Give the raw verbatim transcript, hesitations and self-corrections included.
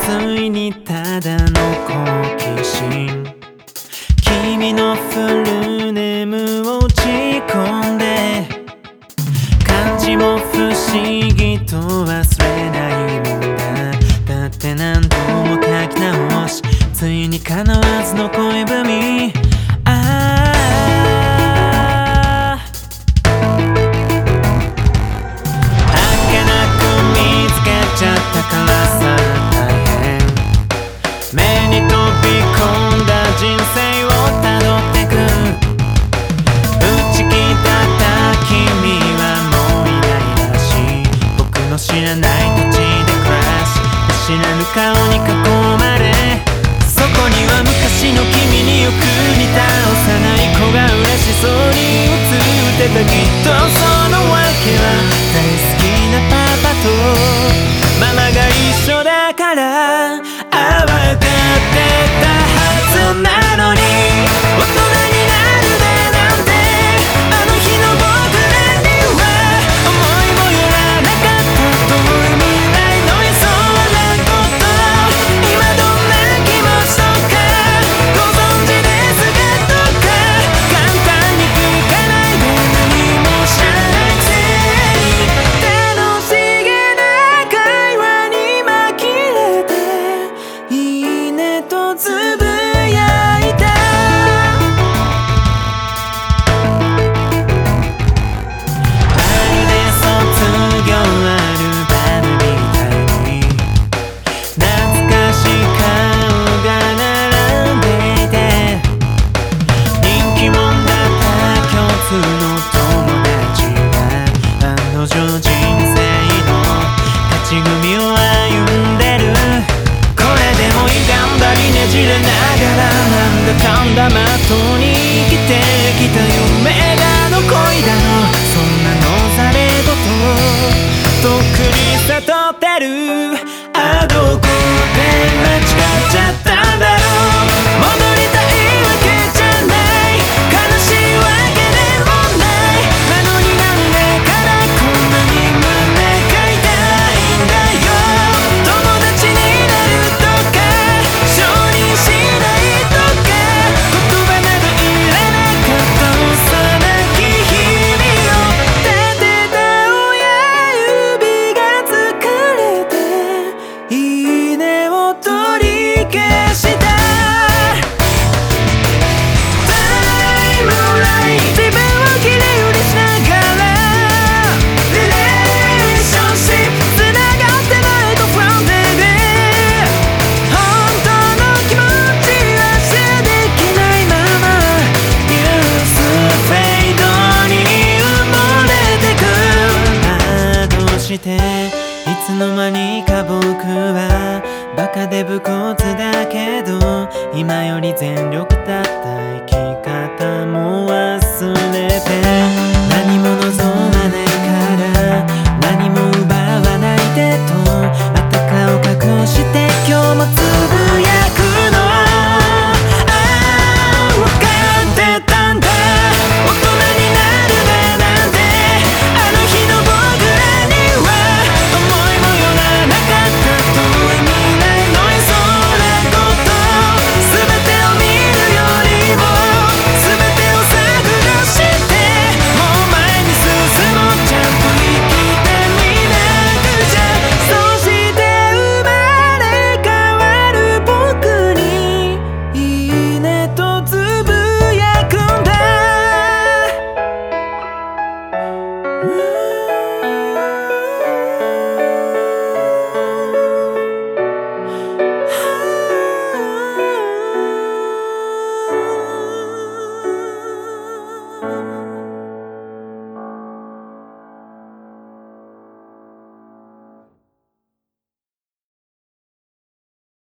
いにただの好奇心、君のフルネームを打ち込んで、漢字も不思議と忘れないもんだ。だって何度も書き直し、ついに叶わずの恋文。ああ儚く見つけちゃったからさ、大変目に飛び込んだ人生をたどってく。打ち切った君はもういないらしい。僕の知らない土地で暮らし、知らぬ顔に囲まれ、そこには昔の君によく似た幼い子が嬉しそうに映ってた。きっとその訳は大好きなパパとママが一緒だから。ああ分かってたはずなのに、大人になるだなんてあの日の僕らには思いもよらなかった。遠い未来のいそうなこと、今どんな気持ちとかご存知ですかとか、簡単に聞かないで何も知らないくせに、楽しげな会話に紛れていいねとつぶやいた。まるで卒業アルバムみたいに懐かしい顔が並んでいて、人気者だった共通の友達が案の定人生の勝ち組を歩んでる。これでも歪んだりねじれながら、なんだかんだまっとうに生きてきた。夢だの恋だのそんなのざれ言とっくに悟ってる。あどこで間違っちゃったんだろう。戻りたいわけじゃない、悲しいわけでもない。なのになんでからこんなに胸が痛いんだよ。友達になるとか承認しないとか、言葉などいらなかった幼き日々を立てた親指が疲れていいねを取り消した。タイムライン自分を切り売りしながら、リレーションシップつながってないと不安定で、本当の気持ちはシェアできないままニュースフェードに埋もれてく。ああどうしていつの間にか僕はバカで武骨だけど、今より全力だった生き方も忘れて、何も望まないから何も奪わないでとあたかを隠して今日もつぶやくの。ああ分かってたんだ、大人になるだなんてあの日の僕らには思いもよらなかった。遠い未来のいそうなこと、全てを見るよりも全てを探らしてもう前に進もう。ちゃんと生きてみなくちゃ。そして生まれ変わる僕にいいねとつぶやくんだ。うん